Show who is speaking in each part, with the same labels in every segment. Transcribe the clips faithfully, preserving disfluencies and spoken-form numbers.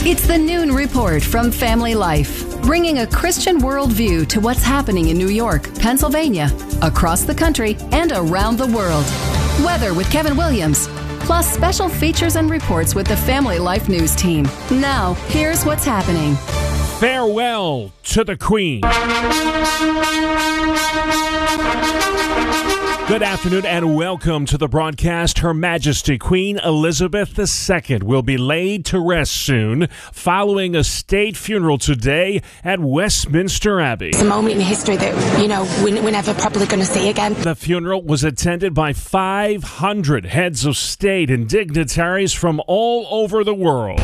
Speaker 1: It's the Noon Report from Family Life, bringing a Christian worldview to what's happening in New York, Pennsylvania, across the country, and around the world. Weather with Kevin Williams, plus special features and reports with the Family Life News team. Now, here's what's happening.
Speaker 2: Farewell to the Queen. Good afternoon and welcome to the broadcast. Her Majesty Queen Elizabeth the Second will be laid to rest soon following a state funeral today at Westminster Abbey.
Speaker 3: It's a moment in history that, you know, we're never probably going to see again.
Speaker 2: The funeral was attended by five hundred heads of state and dignitaries from all over the world.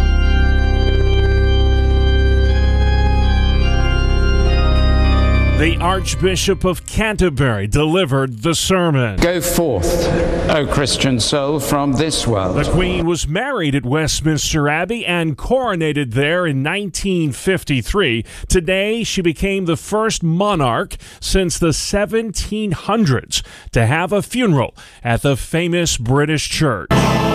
Speaker 2: The Archbishop of Canterbury delivered the sermon.
Speaker 4: Go forth, O Christian soul, from this world.
Speaker 2: The Queen was married at Westminster Abbey and coronated there in nineteen fifty-three. Today, she became the first monarch since the seventeen hundreds to have a funeral at the famous British Church.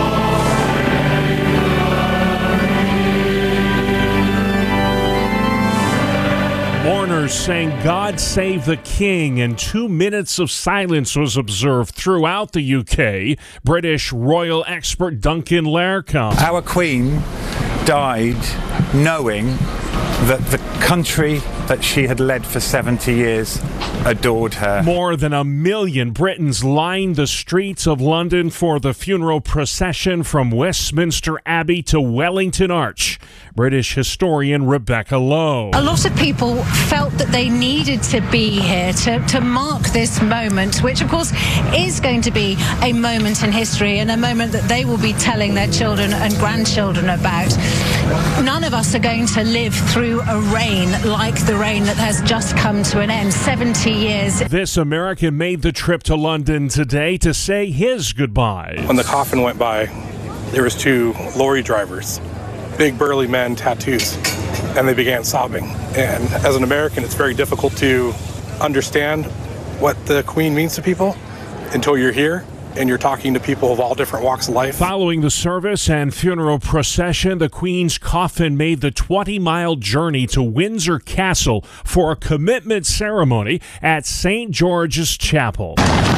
Speaker 2: Mourners sang God Save the King, and two minutes of silence was observed throughout the U K. British royal expert Duncan Laircombe.
Speaker 5: Our Queen died knowing that the country that she had led for seventy years adored her.
Speaker 2: More than a million Britons lined the streets of London for the funeral procession from Westminster Abbey to Wellington Arch. British historian Rebecca Lowe.
Speaker 6: A lot of people felt that they needed to be here to, to mark this moment, which of course is going to be a moment in history and a moment that they will be telling their children and grandchildren about. None of us are going to live through a reign like the reign that has just come to an end. seventy years.
Speaker 2: This American made the trip to London today to say his goodbye.
Speaker 7: When the coffin went by, there was two lorry drivers, big burly men, tattoos, and they began sobbing. And as an American, it's very difficult to understand what the Queen means to people until you're here and you're talking to people of all different walks of life.
Speaker 2: Following the service and funeral procession, the Queen's coffin made the twenty-mile journey to Windsor Castle for a commitment ceremony at Saint George's Chapel.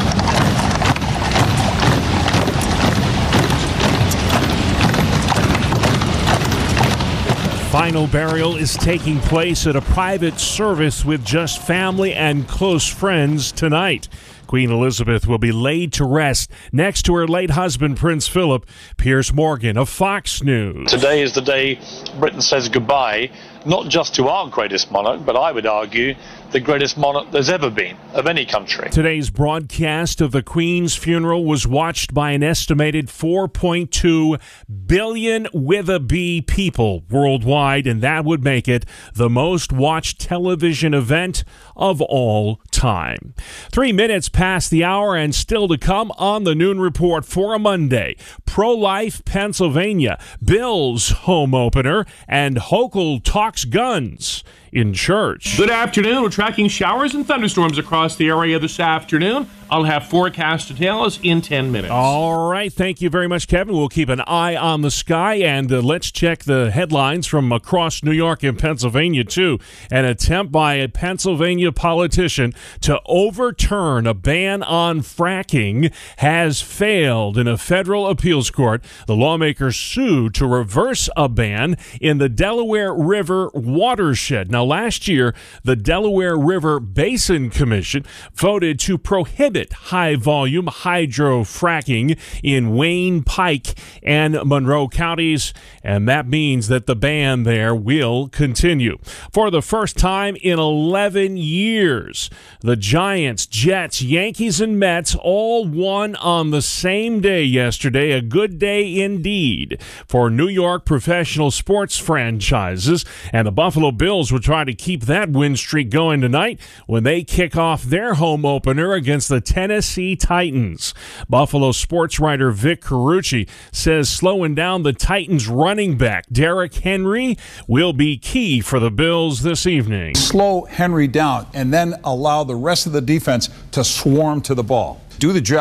Speaker 2: Final burial is taking place at a private service with just family and close friends tonight. Queen Elizabeth will be laid to rest next to her late husband, Prince Philip. Piers Morgan of Fox News.
Speaker 8: Today is the day Britain says goodbye, not just to our greatest monarch, but I would argue the greatest monarch there's ever been of any country.
Speaker 2: Today's broadcast of the Queen's funeral was watched by an estimated four point two billion with a B people worldwide, and that would make it the most watched television event of all time. Three minutes past the hour and still to come on the Noon Report for a Monday. Pro-Life Pennsylvania, Bills home opener, and Hochul talks guns in church.
Speaker 9: Good afternoon. We're tracking showers and thunderstorms across the area this afternoon. I'll have forecast details in ten minutes.
Speaker 2: All right. Thank you very much, Kevin. We'll keep an eye on the sky, and uh, let's check the headlines from across New York and Pennsylvania, too. An attempt by a Pennsylvania politician to overturn a ban on fracking has failed in a federal appeals court. The lawmakers sued to reverse a ban in the Delaware River watershed. Now, last year, the Delaware River Basin Commission voted to prohibit high-volume hydro-fracking in Wayne, Pike, and Monroe counties, and that means that the ban there will continue. For the first time in eleven years, the Giants, Jets, Yankees, and Mets all won on the same day yesterday. A good day indeed for New York professional sports franchises, and the Buffalo Bills will try to keep that win streak going tonight when they kick off their home opener against the Tennessee Titans. Buffalo sports writer Vic Carucci says slowing down the Titans running back Derrick Henry will be key for the Bills this evening.
Speaker 10: Slow Henry down and then allow the rest of the defense to swarm to the ball. Do the job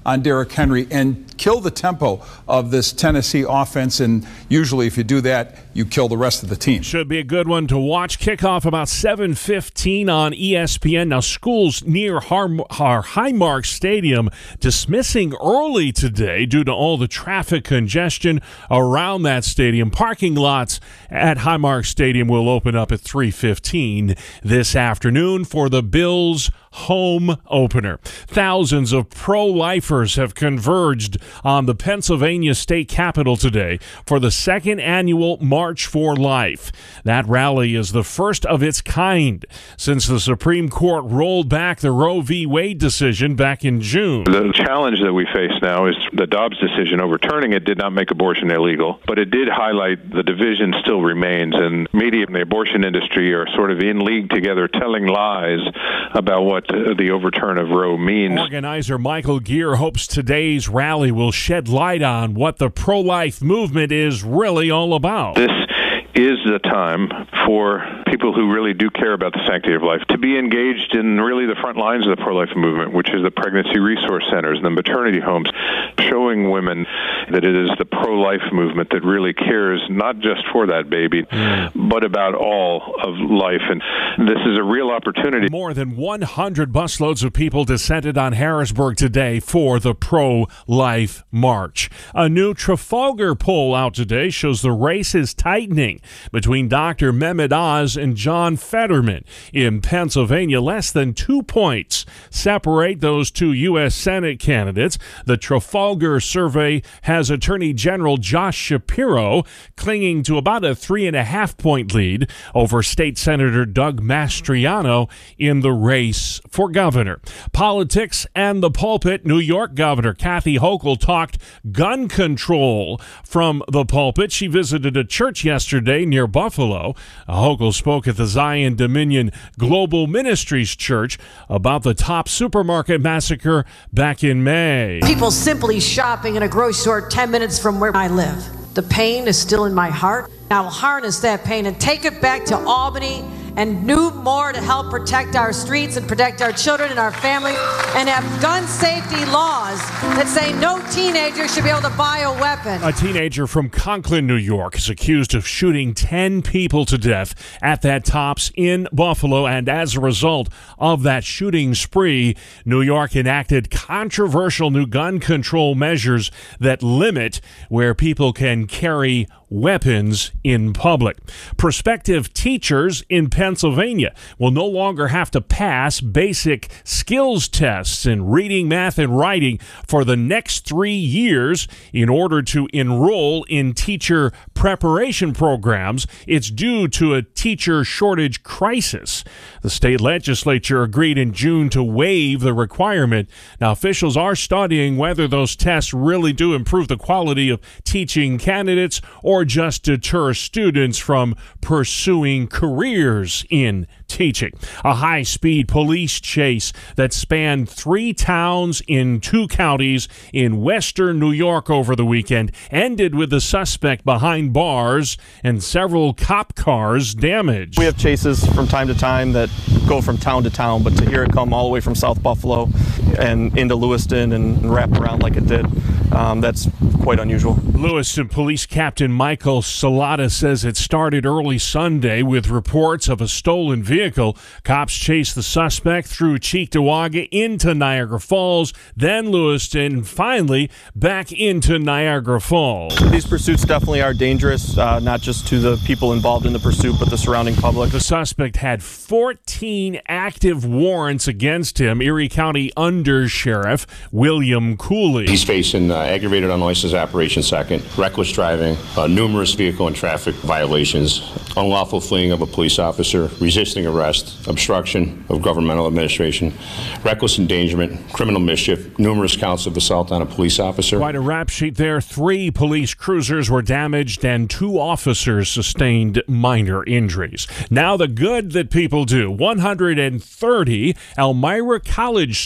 Speaker 10: on Derrick Henry and kill the tempo of this Tennessee offense. And usually if you do that, you kill the rest of the team.
Speaker 2: Should be a good one to watch. Kickoff about seven fifteen on E S P N. Now, schools near Har- Har- Highmark Stadium dismissing early today due to all the traffic congestion around that stadium. Parking lots at Highmark Stadium will open up at three fifteen this afternoon for the Bills home opener. Thousands of pro-lifers have converged on the Pennsylvania State Capitol today for the second annual March for Life. That rally is the first of its kind since the Supreme Court rolled back the Roe v. Wade decision back in June.
Speaker 11: The challenge that we face now is the Dobbs decision. Overturning it did not make abortion illegal, but it did highlight the division still remains, and media and the abortion industry are sort of in league together telling lies about what the overturn of Roe means.
Speaker 2: Organizer Michael Geer hopes today's rally will shed light on what the pro-life movement is really all about.
Speaker 11: This is the time for people who really do care about the sanctity of life to be engaged in really the front lines of the pro-life movement, which is the pregnancy resource centers and the maternity homes, showing women that it is the pro-life movement that really cares not just for that baby, mm. but about all of life. And this is a real opportunity.
Speaker 2: More than one hundred busloads of people descended on Harrisburg today for the pro-life march. A new Trafalgar poll out today shows the race is tightening between Doctor Mehmet Oz and John Fetterman. In Pennsylvania, less than two points separate those two U S Senate candidates. The Trafalgar survey has Attorney General Josh Shapiro clinging to about a three and a half point lead over State Senator Doug Mastriano in the race for governor. Politics and the pulpit. New York Governor Kathy Hochul talked gun control from the pulpit. She visited a church yesterday near Buffalo. Hochul spoke at the Zion Dominion Global Ministries Church about the Top Supermarket massacre back in May.
Speaker 12: People simply shopping in a grocery store ten minutes from where I live. The pain is still in my heart. I will harness that pain and take it back to Albany and do more to help protect our streets and protect our children and our families, and have gun safety laws that say no teenager should be able to buy a weapon.
Speaker 2: A teenager from Conklin, New York, is accused of shooting ten people to death at that Tops in Buffalo, and as a result of that shooting spree, New York enacted controversial new gun control measures that limit where people can carry weapons in public. Prospective teachers in Pennsylvania will no longer have to pass basic skills tests in reading, math, and writing for the next three years in order to enroll in teacher preparation programs. It's due to a teacher shortage crisis. The state legislature agreed in June to waive the requirement. Now, officials are studying whether those tests really do improve the quality of teaching candidates or just deter students from pursuing careers in teaching. A high-speed police chase that spanned three towns in two counties in western New York over the weekend ended with the suspect behind bars and several cop cars damaged.
Speaker 13: We have chases from time to time that go from town to town, but to hear it come all the way from South Buffalo and into Lewiston and wrap around like it did, um, that's quite unusual.
Speaker 2: Lewiston Police Captain Michael Salata says it started early Sunday with reports of a stolen vehicle. Cops chased the suspect through Cheektowaga into Niagara Falls, then Lewiston, and finally back into Niagara Falls.
Speaker 13: These pursuits definitely are dangerous, uh, not just to the people involved in the pursuit, but the surrounding public.
Speaker 2: The suspect had fourteen active warrants against him. Erie County Under Sheriff William Cooley.
Speaker 14: He's facing uh, aggravated unlicensed operation second, reckless driving, uh, numerous vehicle and traffic violations, unlawful fleeing of a police officer, resisting arrest, obstruction of governmental administration, reckless endangerment, criminal mischief, numerous counts of assault on a police officer.
Speaker 2: Quite a rap sheet there. Three police cruisers were damaged and two officers sustained minor injuries. Now the good that people do. one hundred thirty Elmira College students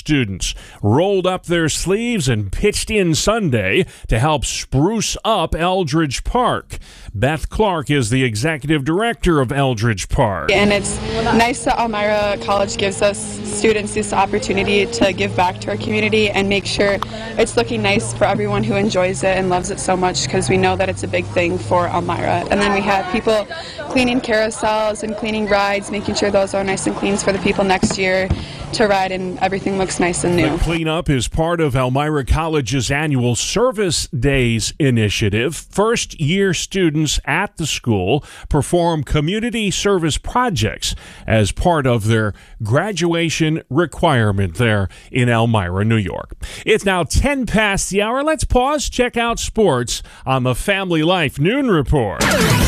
Speaker 2: students rolled up their sleeves and pitched in Sunday to help spruce up Eldridge Park. Beth Clark is the executive director of Eldridge Park.
Speaker 15: And it's nice that Elmira College gives us students this opportunity to give back to our community and make sure it's looking nice for everyone who enjoys it and loves it so much, because we know that it's a big thing for Elmira. And then we have people cleaning carousels and cleaning rides, making sure those are nice and clean for the people next year to ride, and everything looks nice and new.
Speaker 2: The cleanup is part of Elmira College's annual Service Days initiative. First-year students at the school perform community service projects as part of their graduation requirement there in Elmira, New York. It's now ten past the hour. Let's pause, check out sports on the Family Life Noon Report.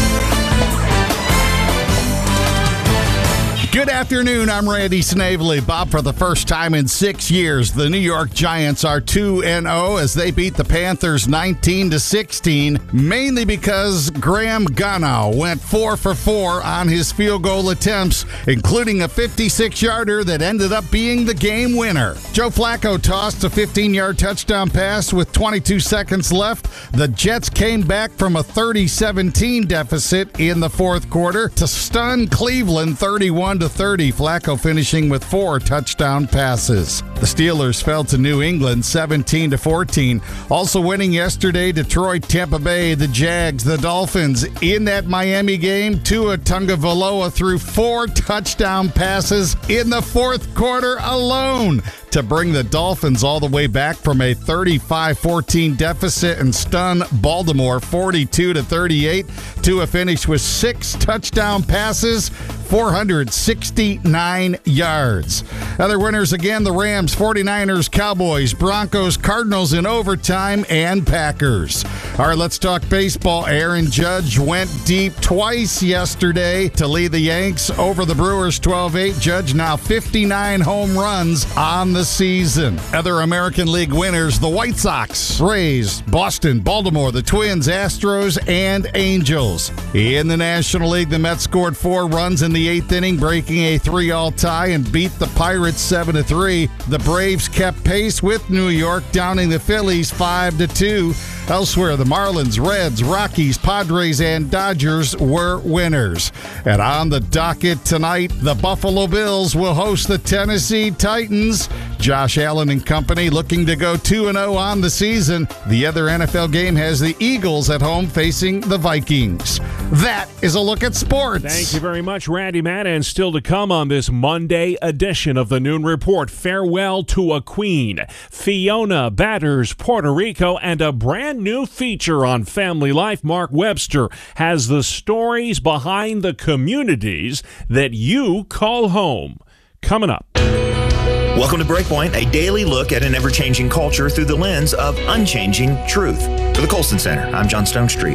Speaker 16: Good afternoon, I'm Randy Snavely. Bob, for the first time in six years, the New York Giants are two and oh as they beat the Panthers nineteen to sixteen, mainly because Graham Gano went four for four on his field goal attempts, including a fifty-six-yarder that ended up being the game winner. Joe Flacco tossed a fifteen-yard touchdown pass with twenty-two seconds left. The Jets came back from a thirty seventeen deficit in the fourth quarter to stun Cleveland thirty-one to thirty, Flacco finishing with four touchdown passes. The Steelers fell to New England seventeen to fourteen. Also winning yesterday, Detroit, Tampa Bay, the Jags, the Dolphins. In that Miami game, Tua Tagovailoa threw four touchdown passes in the fourth quarter alone to bring the Dolphins all the way back from a thirty-five fourteen deficit and stun Baltimore forty-two to thirty-eight. Tua finished with six touchdown passes, four hundred sixty-nine yards. Other winners again, the Rams, forty-niners, Cowboys, Broncos, Cardinals in overtime, and Packers. All right, let's talk baseball. Aaron Judge went deep twice yesterday to lead the Yanks over the Brewers twelve eight. Judge now fifty-nine home runs on the season. Other American League winners, the White Sox, Rays, Boston, Baltimore, the Twins, Astros, and Angels. In the National League, the Mets scored four runs in the eighth inning, breaking a three-all tie and beat the Pirates seven to three. The Braves kept pace with New York, downing the Phillies five to two. Elsewhere, the Marlins, Reds, Rockies, Padres, and Dodgers were winners. And on the docket tonight, the Buffalo Bills will host the Tennessee Titans. Josh Allen and company looking to go two and oh on the season. The other N F L game has the Eagles at home facing the Vikings. That is a look at sports.
Speaker 2: Thank you very much, Randy Matt. And still to come on this Monday edition of the Noon Report, Farewell to a Queen, Fiona batters Puerto Rico, and a brand new feature on Family Life. Mark Webster has the stories behind the communities that you call home. Coming up.
Speaker 17: Welcome to Breakpoint, a daily look at an ever-changing culture through the lens of unchanging truth. For the Colson Center, I'm John Stone Street.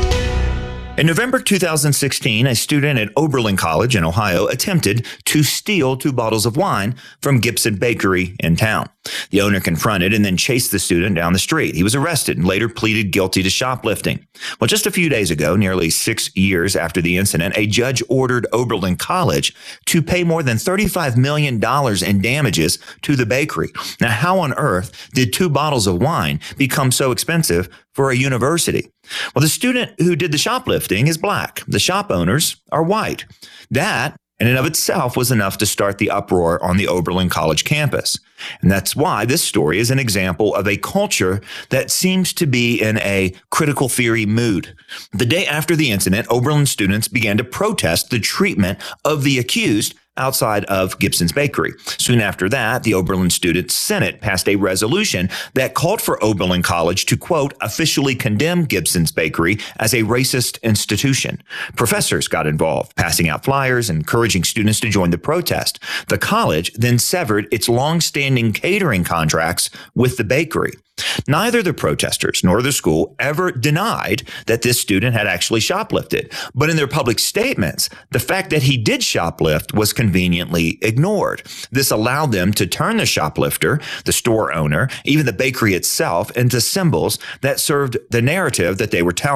Speaker 17: In November two thousand sixteen, a student at Oberlin College in Ohio attempted to steal two bottles of wine from Gibson Bakery in town. The owner confronted and then chased the student down the street. He was arrested and later pleaded guilty to shoplifting. Well, just a few days ago, nearly six years after the incident, a judge ordered Oberlin College to pay more than thirty-five million dollars in damages to the bakery. Now, how on earth did two bottles of wine become so expensive for a university? Well, the student who did the shoplifting is black. The shop owners are white. That, in and of itself, was enough to start the uproar on the Oberlin College campus. And that's why this story is an example of a culture that seems to be in a critical theory mood. The day after the incident, Oberlin students began to protest the treatment of the accused outside of Gibson's Bakery. Soon after that, the Oberlin Student Senate passed a resolution that called for Oberlin College to, quote, officially condemn Gibson's Bakery as a racist institution. Professors got involved, passing out flyers, encouraging students to join the protest. The college then severed its long-standing catering contracts with the bakery. Neither the protesters nor the school ever denied that this student had actually shoplifted. But in their public statements, the fact that he did shoplift was conveniently ignored. This allowed them to turn the shoplifter, the store owner, even the bakery itself into symbols that served the narrative that they were telling.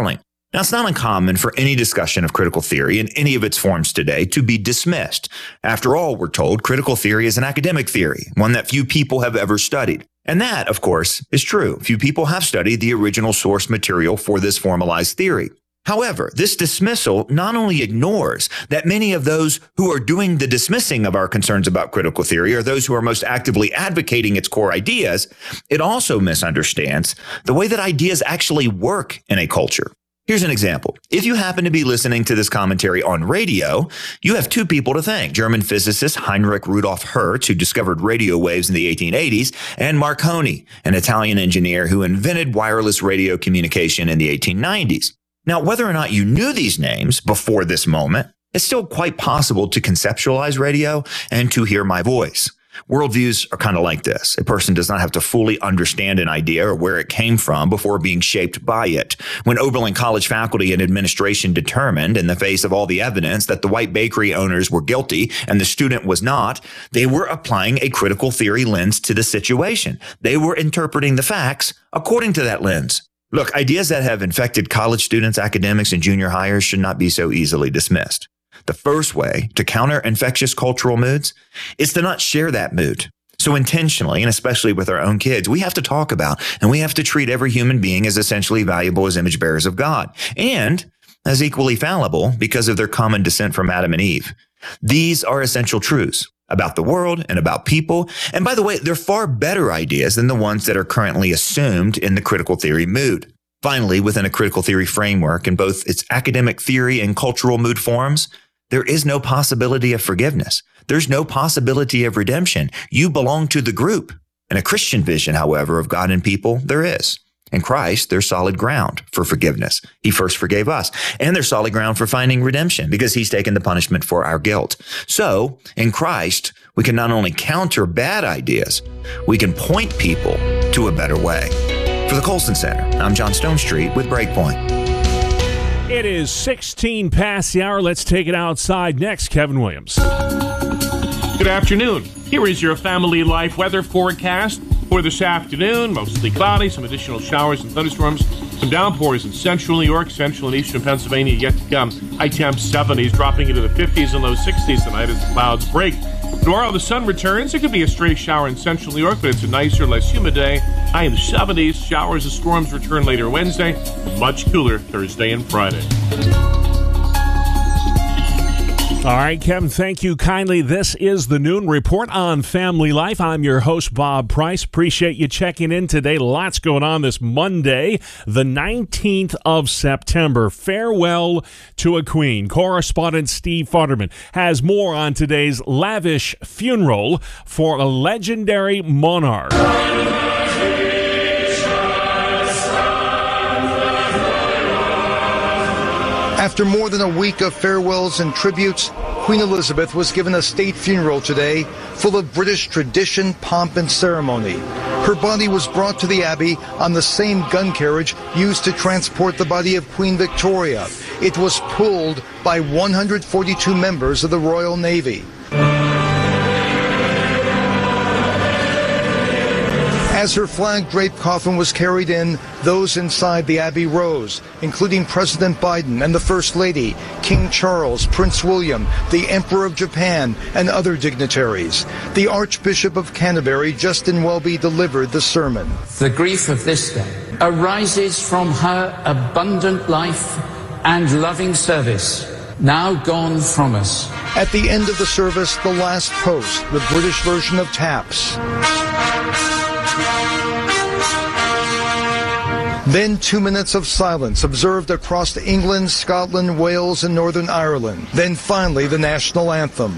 Speaker 17: Now, it's not uncommon for any discussion of critical theory in any of its forms today to be dismissed. After all, we're told critical theory is an academic theory, one that few people have ever studied. And that, of course, is true. Few people have studied the original source material for this formalized theory. However, this dismissal not only ignores that many of those who are doing the dismissing of our concerns about critical theory are those who are most actively advocating its core ideas, it also misunderstands the way that ideas actually work in a culture. Here's an example. If you happen to be listening to this commentary on radio, you have two people to thank: German physicist Heinrich Rudolf Hertz, who discovered radio waves in the eighteen eighties, and Marconi, an Italian engineer who invented wireless radio communication in the eighteen nineties. Now, whether or not you knew these names before this moment, it's still quite possible to conceptualize radio and to hear my voice. Worldviews are kind of like this. A person does not have to fully understand an idea or where it came from before being shaped by it. When Oberlin College faculty and administration determined, in the face of all the evidence, that the white bakery owners were guilty and the student was not, they were applying a critical theory lens to the situation. They were interpreting the facts according to that lens. Look, ideas that have infected college students, academics, and junior hires should not be so easily dismissed. The first way to counter infectious cultural moods is to not share that mood. So intentionally, and especially with our own kids, we have to talk about and we have to treat every human being as essentially valuable as image bearers of God and as equally fallible because of their common descent from Adam and Eve. These are essential truths about the world and about people. And by the way, they're far better ideas than the ones that are currently assumed in the critical theory mood. Finally, within a critical theory framework in both its academic theory and cultural mood forms, there is no possibility of forgiveness. There's no possibility of redemption. You belong to the group. In a Christian vision, however, of God and people, there is. In Christ, there's solid ground for forgiveness. He first forgave us. And there's solid ground for finding redemption because he's taken the punishment for our guilt. So, in Christ, we can not only counter bad ideas, we can point people to a better way. For the Colson Center, I'm John Stonestreet with Breakpoint.
Speaker 2: It is sixteen past the hour. Let's take it outside next. Kevin Williams.
Speaker 9: Good afternoon. Here is your family life weather forecast for this afternoon. Mostly cloudy, some additional showers and thunderstorms, some downpours in central New York, central and eastern Pennsylvania yet to come. High temps seventies, dropping into the fifties and low sixties tonight as the clouds break. Tomorrow the sun returns. It could be a stray shower in central New York, but it's a nicer, less humid day. High in the seventies. Showers and storms return later Wednesday. Much cooler Thursday and Friday.
Speaker 2: All right, Kevin, thank you kindly. This is the Noon Report on Family Life. I'm your host, Bob Price. Appreciate you checking in today. Lots going on this Monday, the nineteenth of September. Farewell to a Queen. Correspondent Steve Futterman has more on today's lavish funeral for a legendary monarch.
Speaker 18: After more than a week of farewells and tributes, Queen Elizabeth was given a state funeral today, full of British tradition, pomp, and ceremony. Her body was brought to the Abbey on the same gun carriage used to transport the body of Queen Victoria. It was pulled by one hundred forty-two members of the Royal Navy. As her flag-draped coffin was carried in, those inside the Abbey rose, including President Biden and the First Lady, King Charles, Prince William, the Emperor of Japan, and other dignitaries. The Archbishop of Canterbury, Justin Welby, delivered the sermon.
Speaker 19: The grief of this day arises from her abundant life and loving service, now gone from us.
Speaker 18: At the end of the service, the last post, the British version of taps. Then two minutes of silence observed across England, Scotland, Wales, and Northern Ireland. Then finally the national anthem.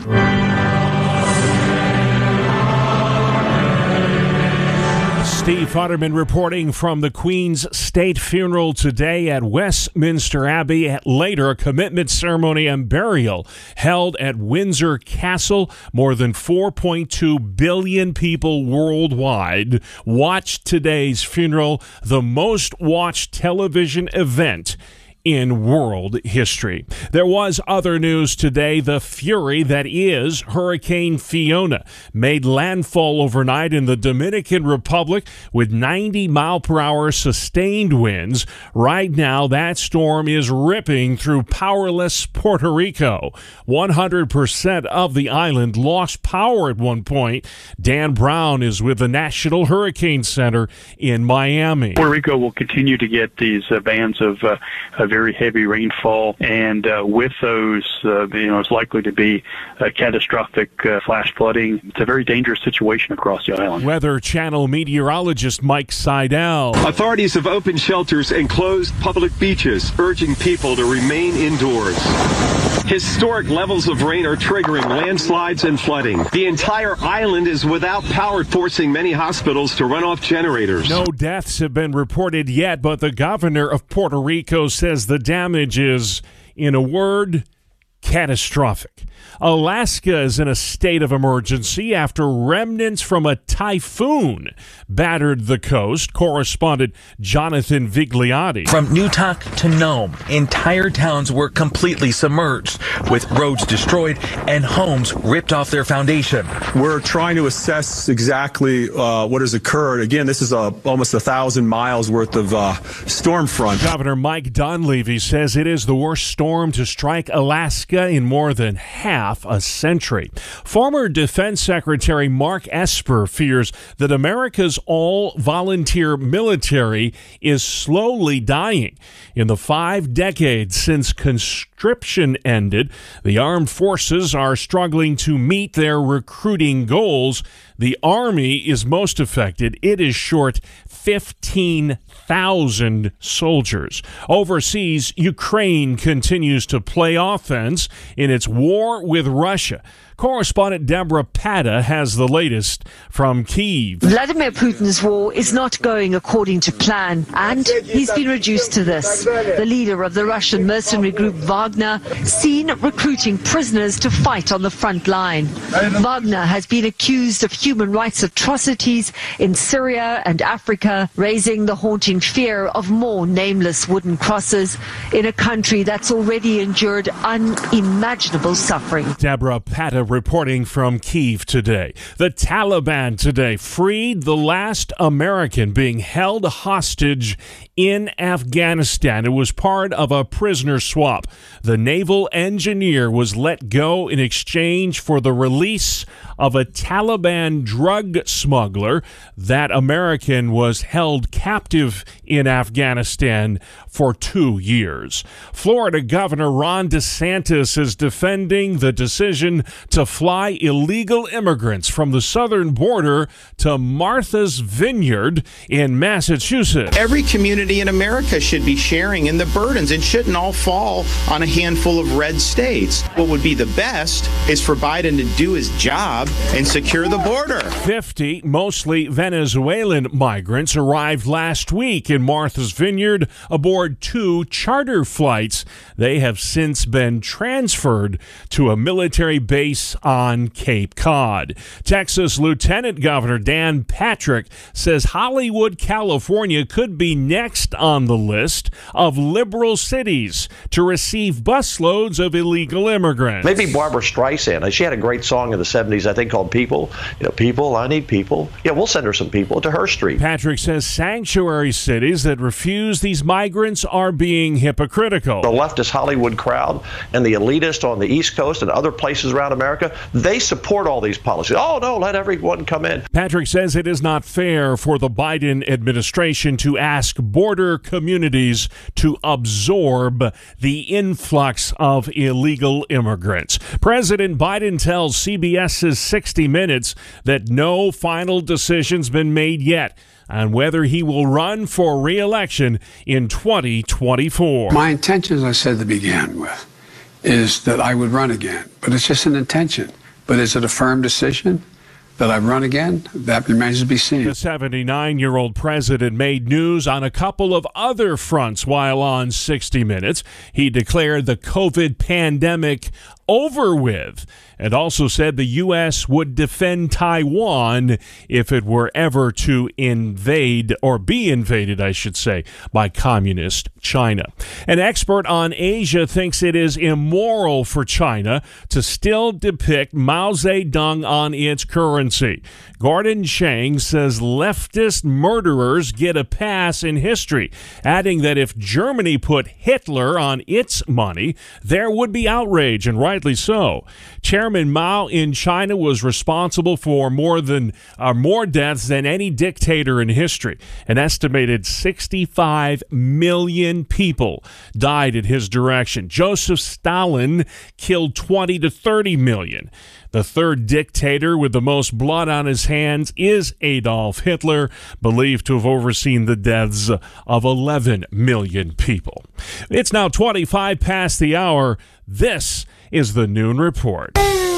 Speaker 2: Steve Futterman reporting from the Queen's state funeral today at Westminster Abbey. Later, a commitment ceremony and burial held at Windsor Castle. More than four point two billion people worldwide watched today's funeral, the most watched television event in world history. There was other news today. The fury that is Hurricane Fiona made landfall overnight in the Dominican Republic with ninety mile per hour sustained winds. Right now, that storm is ripping through powerless Puerto Rico. one hundred percent of the island lost power at one point. Dan Brown is with the National Hurricane Center in Miami.
Speaker 20: Puerto Rico will continue to get these uh, bands of uh, a very heavy rainfall, and uh, with those, uh, you know, it's likely to be a catastrophic uh, flash flooding. It's a very dangerous situation across the island.
Speaker 2: Weather Channel meteorologist Mike Seidel.
Speaker 21: Authorities have opened shelters and closed public beaches, urging people to remain indoors. Historic levels of rain are triggering landslides and flooding. The entire island is without power, forcing many hospitals to run off generators.
Speaker 2: No deaths have been reported yet, but the governor of Puerto Rico says the damage is, in a word, catastrophic. Alaska is in a state of emergency after remnants from a typhoon battered the coast. Correspondent Jonathan Vigliotti.
Speaker 22: From Newtok to Nome, entire towns were completely submerged, with roads destroyed and homes ripped off their foundation.
Speaker 23: We're trying to assess exactly uh, what has occurred. Again, this is a, almost a thousand miles worth of uh, storm front.
Speaker 2: Governor Mike Dunleavy says it is the worst storm to strike Alaska in more than half a century. Former Defense Secretary Mark Esper fears that America's all-volunteer military is slowly dying. In the five decades since conscription ended, the armed forces are struggling to meet their recruiting goals. The Army is most affected. It is short fifteen thousand soldiers. Overseas, Ukraine continues to play offense in its war with Russia. Correspondent Deborah Pata has the latest from Kyiv.
Speaker 24: Vladimir Putin's war is not going according to plan, and he's been reduced to this. The leader of the Russian mercenary group Wagner seen recruiting prisoners to fight on the front line. Wagner has been accused of human rights atrocities in Syria and Africa, raising the haunting fear of more nameless wooden crosses in a country that's already endured unimaginable suffering.
Speaker 2: Deborah Pata reporting from Kyiv today. The Taliban today freed the last American being held hostage in Afghanistan. It was part of a prisoner swap. The naval engineer was let go in exchange for the release of a Taliban drug smuggler. That American was held captive in Afghanistan for two years. Florida Governor Ron DeSantis is defending the decision to fly illegal immigrants from the southern border to Martha's Vineyard in Massachusetts.
Speaker 25: Every community in America should be sharing in the burdens. It shouldn't all fall on a handful of red states. What would be the best is for Biden to do his job and secure the border.
Speaker 2: fifty, mostly Venezuelan migrants, arrived last week in Martha's Vineyard aboard two charter flights. They have since been transferred to a military base on Cape Cod. Texas Lieutenant Governor Dan Patrick says Hollywood, California could be next on the list of liberal cities to receive busloads of illegal immigrants.
Speaker 26: Maybe Barbara Streisand. She had a great song in the seventies, I think, called People. You know, people, I need people. Yeah, we'll send her some people to her street.
Speaker 2: Patrick says sanctuary cities that refuse these migrants are being hypocritical.
Speaker 26: The leftist Hollywood crowd and the elitist on the East Coast and other places around America, they support all these policies. Oh, no, let everyone come in.
Speaker 2: Patrick says it is not fair for the Biden administration to ask border communities to absorb the influx of illegal immigrants. President Biden tells C B S's sixty minutes that no final decision's been made yet on whether he will run for re-election in twenty twenty-four.
Speaker 27: My intention, as I said to begin with, is that I would run again. But it's just an intention. But is it a firm decision? That I run again, that remains to be seen.
Speaker 2: The seventy-nine-year-old president made news on a couple of other fronts while on sixty minutes. He declared the COVID pandemic over with, and also said the U S would defend Taiwan if it were ever to invade, or be invaded, I should say, by communist China. An expert on Asia thinks it is immoral for China to still depict Mao Zedong on its currency. Gordon Chang says leftist murderers get a pass in history, adding that if Germany put Hitler on its money, there would be outrage, and rightly so. Chairman Mao in China was responsible for more than uh, more deaths than any dictator in history. An estimated sixty-five million people died in his direction. Joseph Stalin killed twenty to thirty million. The third dictator with the most blood on his hands is Adolf Hitler, believed to have overseen the deaths of eleven million people. It's now twenty-five past the hour. This is the Noon Report.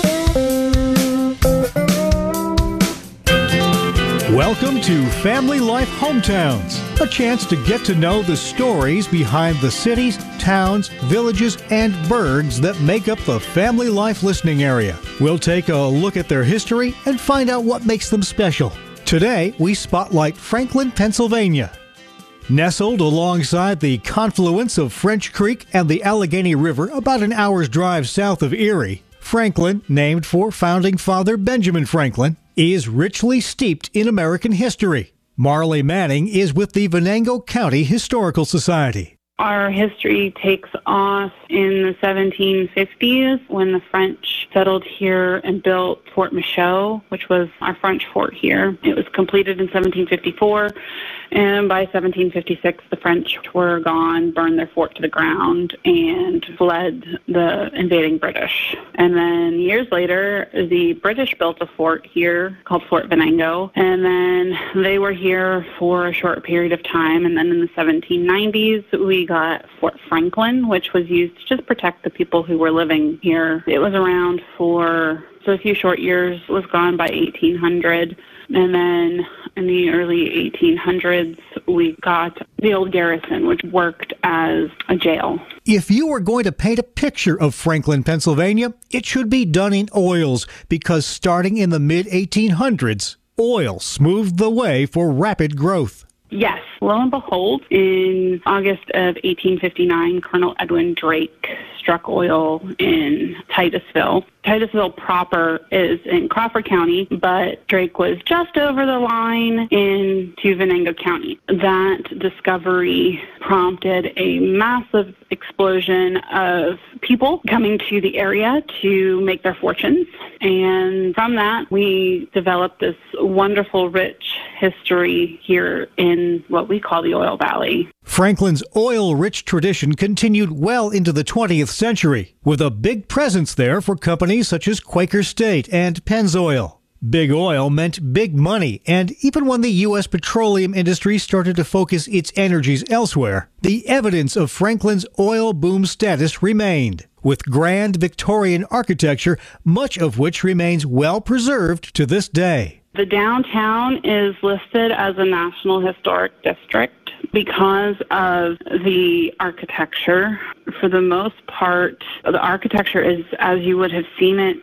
Speaker 1: Welcome to Family Life Hometowns, a chance to get to know the stories behind the cities, towns, villages, and burgs that make up the Family Life listening area. We'll take a look at their history and find out what makes them special. Today, we spotlight Franklin, Pennsylvania. Nestled alongside the confluence of French Creek and the Allegheny River, about an hour's drive south of Erie, Franklin, named for founding father Benjamin Franklin, is richly steeped in American history. Marley Manning is with the Venango County Historical Society.
Speaker 3: Our history takes off in the seventeen fifties when the French settled here and built Fort Michaud, which was our French fort here. It was completed in seventeen fifty-four, and by seventeen fifty-six, the French were gone, burned their fort to the ground, and fled the invading British. And then years later, the British built a fort here called Fort Venango, and then they were here for a short period of time, and then in the seventeen nineties, we got Fort Franklin, which was used to just protect the people who were living here. It was around for so a few short years, was gone by eighteen hundred. And then in the early eighteen hundreds, we got the old garrison, which worked as a jail.
Speaker 1: If you were going to paint a picture of Franklin, Pennsylvania, it should be done in oils, because starting in the mid eighteen hundreds, oil smoothed the way for rapid growth.
Speaker 3: Yes. Lo and behold, in August of eighteen fifty-nine, Colonel Edwin Drake struck oil in Titusville. Titusville proper is in Crawford County, but Drake was just over the line into Venango County. That discovery prompted a massive explosion of people coming to the area to make their fortunes. And from that, we developed this wonderful, rich history here in what we call the Oil Valley.
Speaker 1: Franklin's oil-rich tradition continued well into the twentieth century, with a big presence there for companies such as Quaker State and Pennzoil. Big oil meant big money, and even when the U S petroleum industry started to focus its energies elsewhere, the evidence of Franklin's oil boom status remained, with grand Victorian architecture, much of which remains well preserved to this day.
Speaker 3: The downtown is listed as a National Historic District because of the architecture. For the most part, the architecture is as you would have seen it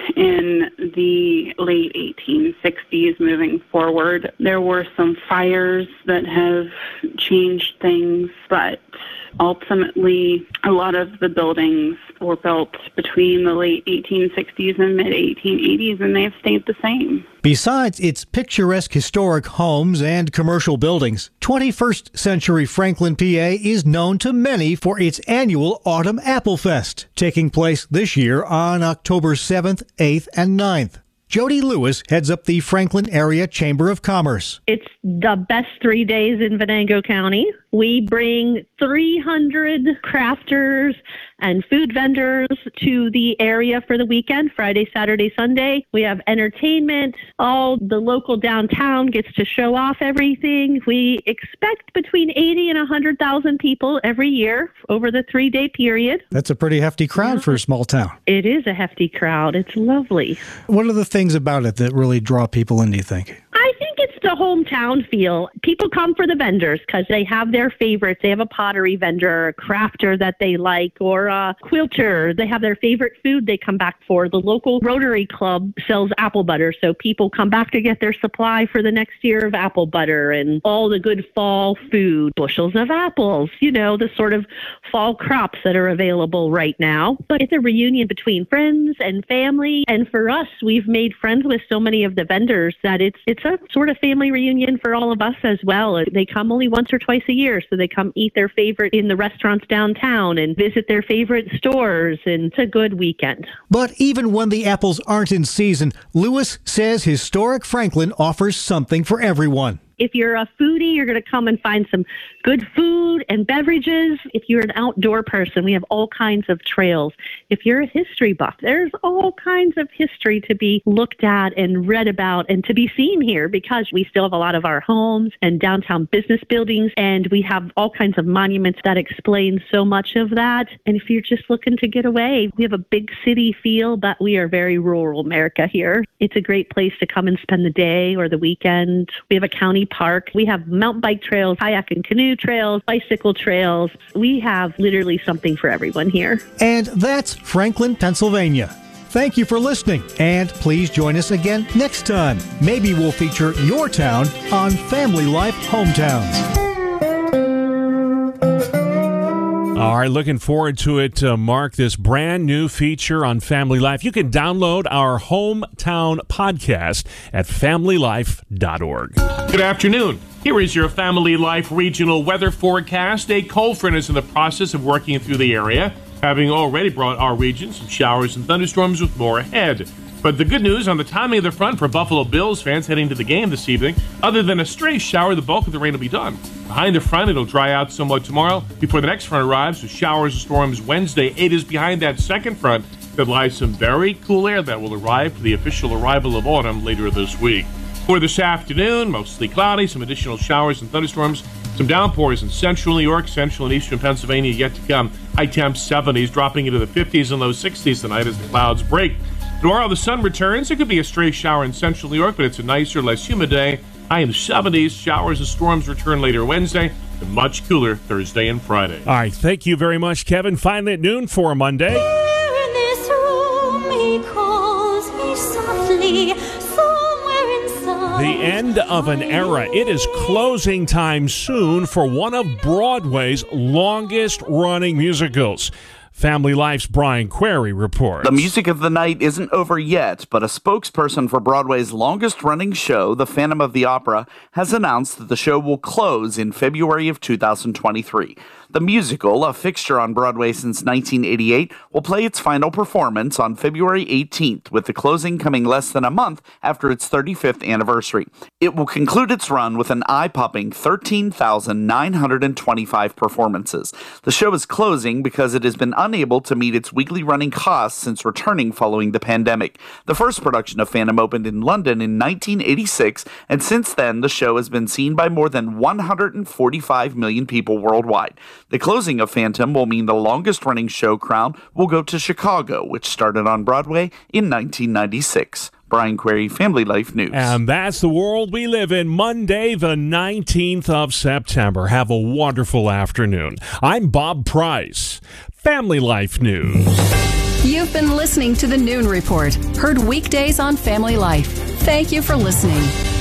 Speaker 3: in the late eighteen sixties moving forward. There were some fires that have changed things, but ultimately, a lot of the buildings were built between the late eighteen sixties and mid eighteen eighties, and they've stayed the same.
Speaker 1: Besides its picturesque historic homes and commercial buildings, twenty-first century Franklin, P A is known to many for its annual Autumn Apple Fest, taking place this year on October seventh, eighth, and ninth. Jody Lewis heads up the Franklin Area Chamber of Commerce.
Speaker 4: It's the best three days in Venango County. We bring three hundred crafters and food vendors to the area for the weekend, Friday, Saturday, Sunday. We have entertainment. All the local downtown gets to show off everything. We expect between eighty and one hundred thousand people every year over the three-day period.
Speaker 1: That's a pretty hefty crowd yeah. for a small town.
Speaker 4: It is a hefty crowd. It's lovely.
Speaker 1: What are the things about it that really draw people in, do you think?
Speaker 4: I think it's the hometown feel. People come for the vendors because they have their favorites. They have a pottery vendor, a crafter that they like, or a quilter. They have their favorite food they come back for. The local Rotary Club sells apple butter, so people come back to get their supply for the next year of apple butter and all the good fall food, bushels of apples, you know, the sort of fall crops that are available right now. But it's a reunion between friends and family. And for us, we've made friends with so many of the vendors that it's it's a sort of family reunion for all of us as well. They come only once or twice a year, so they come eat their favorite in the restaurants downtown and visit their favorite stores, and it's a good weekend.
Speaker 1: But even when the apples aren't in season, Lewis says Historic Franklin offers something for everyone.
Speaker 4: If you're a foodie, you're going to come and find some good food and beverages. If you're an outdoor person, we have all kinds of trails. If you're a history buff, there's all kinds of history to be looked at and read about and to be seen here, because we still have a lot of our homes and downtown business buildings, and we have all kinds of monuments that explain so much of that. And if you're just looking to get away, we have a big city feel, but we are very rural America here. It's a great place to come and spend the day or the weekend. We have a county park. We have mountain bike trails, kayak and canoe trails, bicycle trails. We have literally something for everyone here.
Speaker 1: And that's Franklin, Pennsylvania. Thank you for listening, and please join us again next time. Maybe we'll feature your town on Family Life Hometowns.
Speaker 2: All right, looking forward to it, uh, Mark, this brand new feature on Family Life. You can download our hometown podcast at family life dot org.
Speaker 9: Good afternoon. Here is your Family Life regional weather forecast. A cold front is in the process of working through the area, having already brought our region some showers and thunderstorms with more ahead. But the good news on the timing of the front for Buffalo Bills fans heading to the game this evening, other than a stray shower, the bulk of the rain will be done. Behind the front, it'll dry out somewhat tomorrow before the next front arrives with showers and storms Wednesday. It is behind that second front that lies some very cool air that will arrive for the official arrival of autumn later this week. For this afternoon, mostly cloudy, some additional showers and thunderstorms, some downpours in central New York, central and eastern Pennsylvania yet to come. High temps seventies, dropping into the fifties and low sixties tonight as the clouds break. Tomorrow the sun returns. It could be a stray shower in central New York, but it's a nicer, less humid day. High in the seventies. Showers and storms return later Wednesday, and much cooler Thursday and Friday.
Speaker 2: All right, thank you very much, Kevin. Finally at noon for Monday.
Speaker 5: Here in this room, he calls me softly, somewhere inside.
Speaker 2: The end of an era. It is closing time soon for one of Broadway's longest-running musicals. Family Life's Brian Query reports.
Speaker 6: The music of the night isn't over yet, but a spokesperson for Broadway's longest-running show, The Phantom of the Opera, has announced that the show will close in February of two thousand twenty-three. The musical, a fixture on Broadway since nineteen eighty-eight, will play its final performance on February eighteenth, with the closing coming less than a month after its thirty-fifth anniversary. It will conclude its run with an eye-popping thirteen thousand nine hundred twenty-five performances. The show is closing because it has been unable to meet its weekly running costs since returning following the pandemic. The first production of Phantom opened in London in nineteen eighty-six, and since then, the show has been seen by more than one hundred forty-five million people worldwide. The closing of Phantom will mean the longest-running show crown will go to Chicago, which started on Broadway in nineteen ninety-six. Brian Query, Family Life News.
Speaker 2: And that's the world we live in, Monday, the nineteenth of September. Have a wonderful afternoon. I'm Bob Price, Family Life News.
Speaker 7: You've been listening to the Noon Report, heard weekdays on Family Life. Thank you for listening.